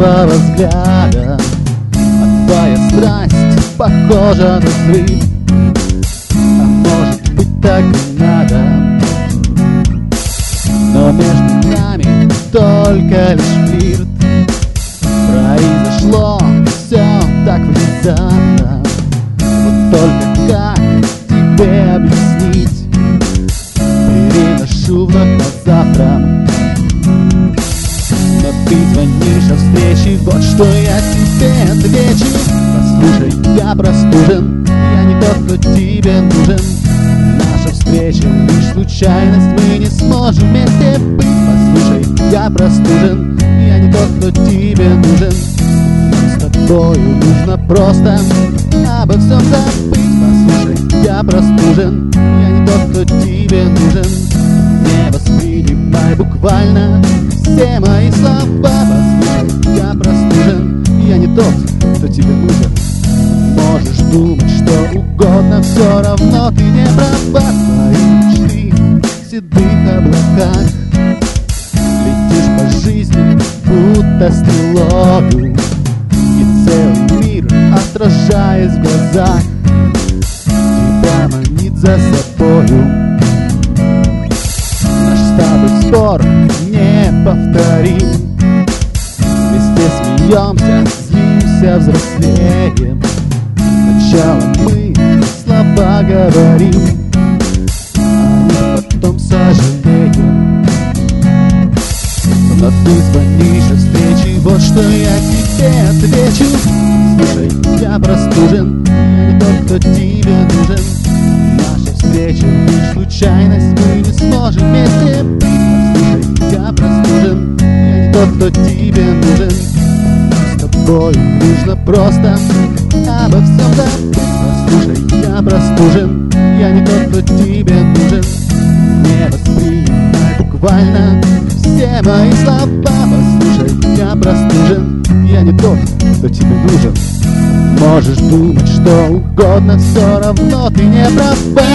первого взгляда, а твоя страсть похожа на взрыв. А может быть, так и надо, но между нами только лишь флирт. Произошло все так внезапно, вот только как тебе объяснить? Переношу вновь на завтра, но ты звонишь о встрече, вот что я тебе отвечу. Послушай, я простужен, я не тот, кто тебе нужен. Наша встреча лишь случайность, мы не сможем вместе быть. Послушай, я простужен, я не тот, кто тебе нужен. Нам с тобою нужно просто обо всем забыть. Послушай, я простужен, я не тот, кто тебе нужен. Не воспринимай буквально все мои слова. Послушай, я простужен, я не тот, кто тебе нужен. Можешь думать что угодно, все равно ты не права. Твои мечты в седых облаках, летишь по жизни, будто стрелою, и целый мир, отражаясь в глазах, тебя манит за собою. Наш с тобой спор неповторим, вместе смеемся, злимся, взрослеем. Сначала мы слова говорим, а потом сожалеем. Но ты звонишь о встрече, вот что я тебе отвечу. Слушай, я простужен, я не тот, кто тебе нужен. Наша встреча лишь случайность, мы не сможем вместе быть. Послушай, я простужен, я не тот, кто тебе нужен. С тобой нужно просто обо всем забыть. Послушай, я простужен, я не тот, кто тебе нужен. Не воспринимай буквально все мои слова. Послушай, я простужен, я не тот, кто тебе нужен. Можешь думать что угодно, все равно ты не права.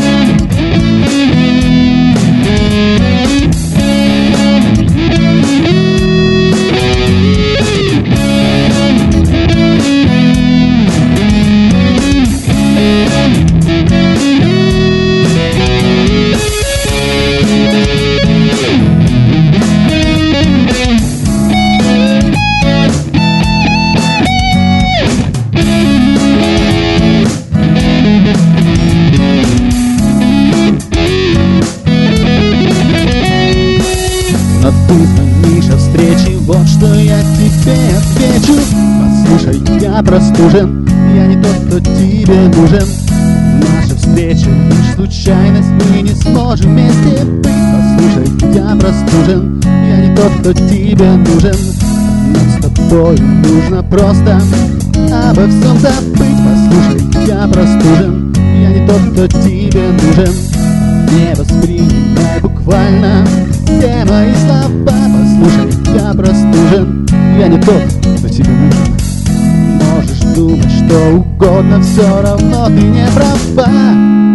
Но ты звонишь о встрече, вот что я тебе отвечу. Послушай, я простужен, я не тот, кто тебе нужен. Наша встреча лишь случайность, мы не сможем вместе быть. Послушай, я простужен, я не тот, кто тебе нужен. Нам с тобой нужно просто обо всем забыть. Послушай, я простужен, я не тот, кто тебе нужен. Не воспринимай буквально все мои слова. Послушай, я простужен, я не тот, кто тебе нужен. Можешь думать что угодно, все равно ты не права.